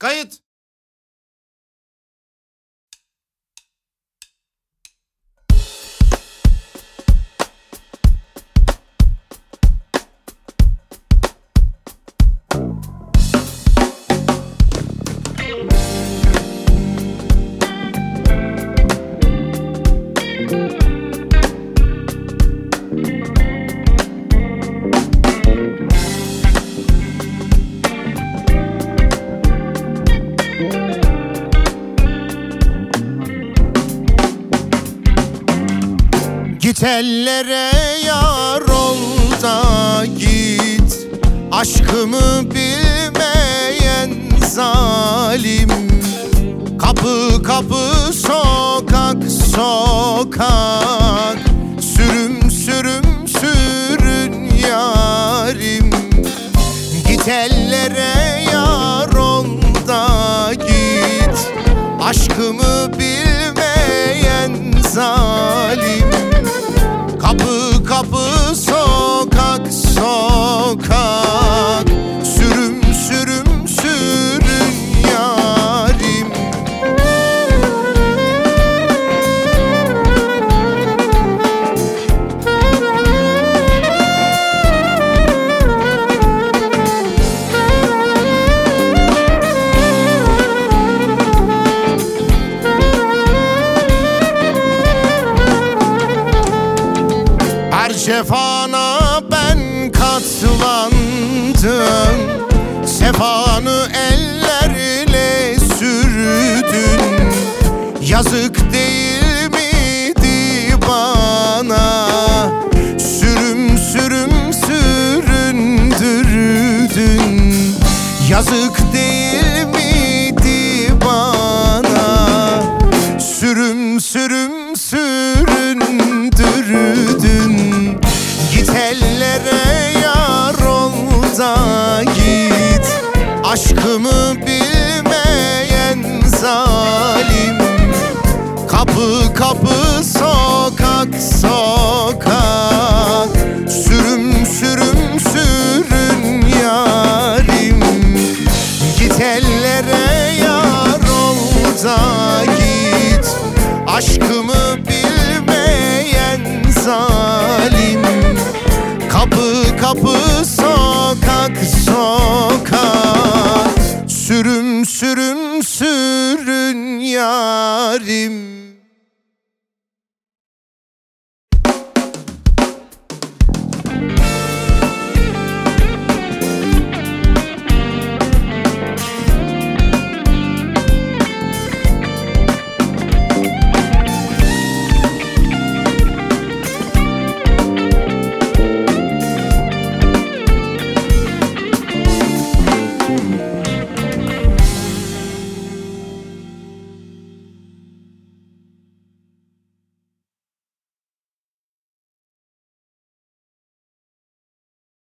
Kayıt. Git ellere yar ol da git, aşkımı bilmeyen zalim. Kapı kapı sokak sokak, sürüm sürüm sürün yarim. Git ellere yar ol da git, aşkımı bilmeyen zalim. Kapı kapı sokak sokak, sürüm sürüm sürün yarim. Her cefana ben katlandım, sefanı ellerle sürdün. Yazık değil miydi bana, sürüm sürüm süründürdün. Yazık değil miydi bana, sürüm sürüm süründürdün. Git ellere yar ol da git, aşkımı bilmeyen zalim. Kapı kapı sokak sokak, sürüm sürüm sürün yarim. Git ellere yar ol da git, aşkımı bilmeyen zalim. Kapı kapı sokak sokak, sürüm sürüm sürün yarim.